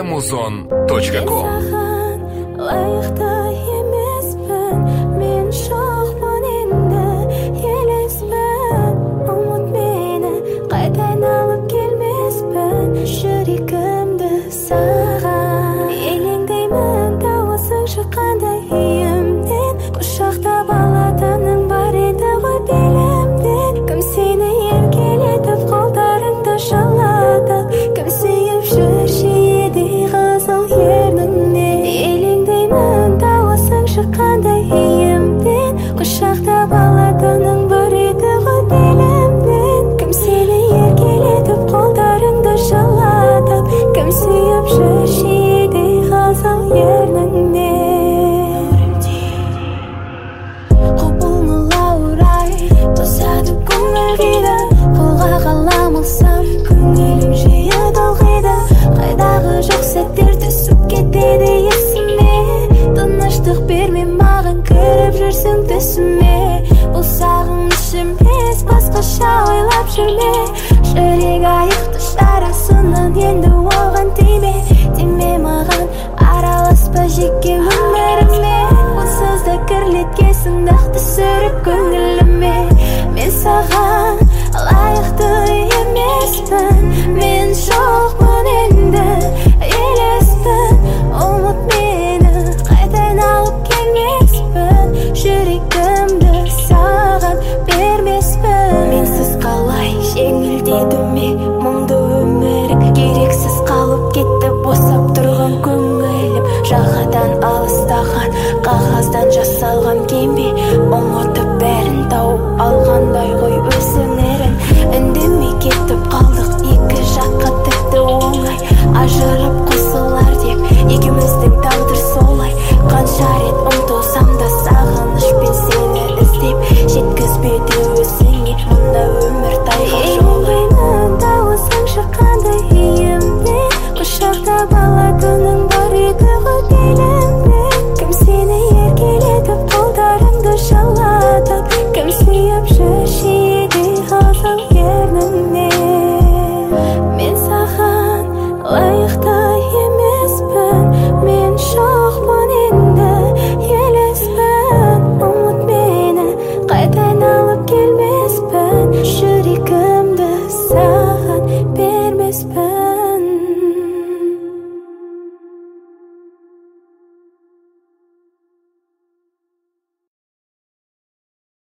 muzon.com. Layıkta yemezben, men şoqman endi elesben. Umut meni qaydan alıp kelmesben, shurikimdi sagan. Elingdayman, tavasing shu qanday hiyimden, quchoqda balataning bar edi g'oy belimden. Kim seni erkalatib qo'llaringda shallatib, kim sevib shurshidi g'azal yerningni. Elingdayman, tavasing shu qanday hiyimden, quchoqda balataning bar edi g'oy belimden. Kim seni erkalatib qo'llaringda shallatib, kim sevib shurshidi g'azal yerningni. Bosadi ko'ngil g'ida, qo'lga qalam olsam, ko'nglim jiya dolg'ida. Qayдағы жоқ сәттер түсіп кетеді есіме. Тыныштық берме маған, кіріп жүрсің түсіме. Бұл сағыныш емес, басқаша ойлап жүрме. Жүрек аяқты шарасынан енді оған тиме. Тиме маған, араласпа жеке өміріме. Онсыз да кірлеткесің дақты сүріп көңіліме. Мен саған лайықты емеспін, мен жоқпын енді елеспін. Ұмыт мені қайдан алып келмеспін, жүрегімді саған бермеспін. Менсіз қалай жеңілдеді ме мұңды өмір, керексіз қалып кетті босап тұрған көңілім. Жағадан алыстаған қағаздан жасалған кеме, ұмытып бәрін тауып алғандай ғой өзіңерін. Үндемей кетіп қалдық екі жаққа тіпті оңай, ажырап қосылар деп екеуміздің тағдыр солай. Қанша рет ұмтылсам да сағынышпен сені іздеп, жеткізбеді өзіңе мұнда өмір тайғақ жолай. Дауысың шыққандай иемде, құшақта бала